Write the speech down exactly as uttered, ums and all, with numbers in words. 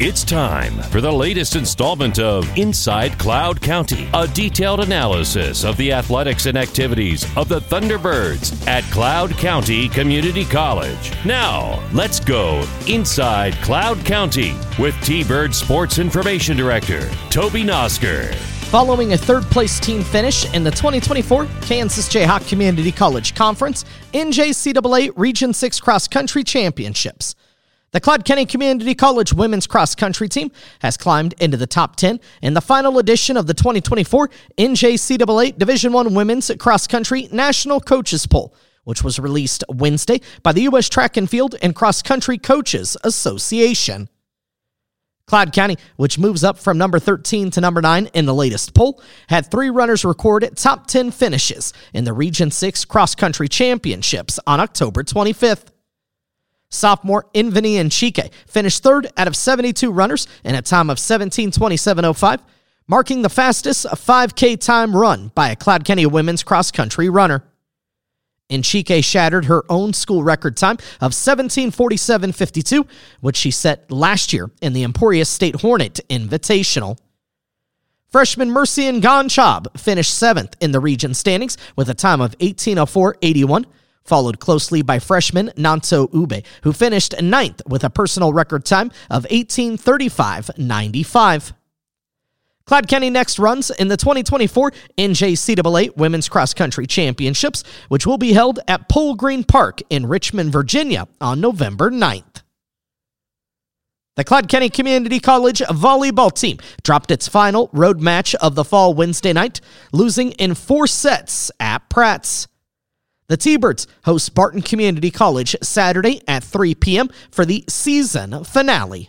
It's time for the latest installment of Inside Cloud County, a detailed analysis of the athletics and activities of the Thunderbirds at Cloud County Community College. Now, let's go Inside Cloud County with T-Bird Sports Information Director, Toby Nosker. Following a third-place team finish in the twenty twenty-four Kansas Jayhawk Community College Conference N J C A A Region six Cross Country Championships, the Cloud County Community College women's cross-country team has climbed into the top ten in the final edition of the twenty twenty-four N J C A A Division I Women's Cross-Country National Coaches Poll, which was released Wednesday by the U S Track and Field and Cross Country Coaches Association. Cloud County, which moves up from number thirteen to number nine in the latest poll, had three runners record top ten finishes in the Region six Cross-Country Championships on October twenty-fifth. Sophomore Inveni Nchike finished third out of seventy-two runners in a time of seventeen twenty-seven oh five, marking the fastest five K time run by a Cloud County women's cross-country runner. Nchike shattered her own school record time of seventeen forty-seven fifty-two, which she set last year in the Emporia State Hornet Invitational. Freshman Mercy Ngonchab finished seventh in the region standings with a time of eighteen oh four eighty-one, followed closely by freshman Nanto Ube, who finished ninth with a personal record time of eighteen thirty-five ninety-five. Cloud County next runs in the twenty twenty-four N J C A A Women's Cross Country Championships, which will be held at Pole Green Park in Richmond, Virginia on November ninth. The Cloud County Community College volleyball team dropped its final road match of the fall Wednesday night, losing in four sets at Pratt's. The T-Birds host Barton Community College Saturday at three p.m. for the season finale.